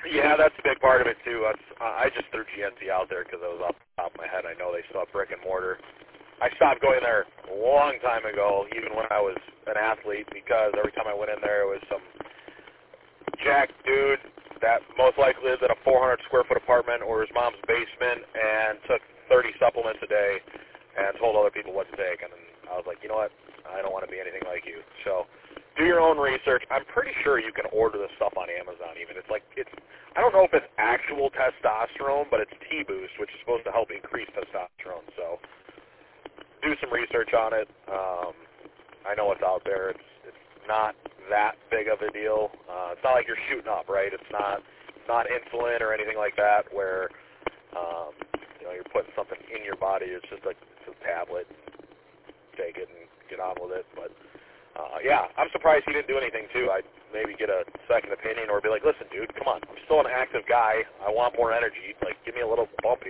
Yeah, that's a big part of it too. I just threw GNC out there because it was off the top of my head. I know they still have brick and mortar. I stopped going there a long time ago, even when I was an athlete, because every time I went in there, it was some jack dude that most likely lives in a 400 square foot apartment or his mom's basement and took 30 supplements a day and told other people what to take. And I was like, you know what? I don't want to be anything like you. So do your own research. I'm pretty sure you can order this stuff on Amazon even. I don't know if it's actual testosterone, but it's T-Boost, which is supposed to help increase testosterone. So do some research on it. I know it's out there. It's not that big of a deal. It's not like you're shooting up, right? It's not insulin or anything like that where you're putting something in your body. It's just like it's a tablet. Take it and get on with it. But yeah, I'm surprised he didn't do anything too. I'd maybe get a second opinion or be like, listen, dude, come on. I'm still an active guy. I want more energy. Like, give me a little bump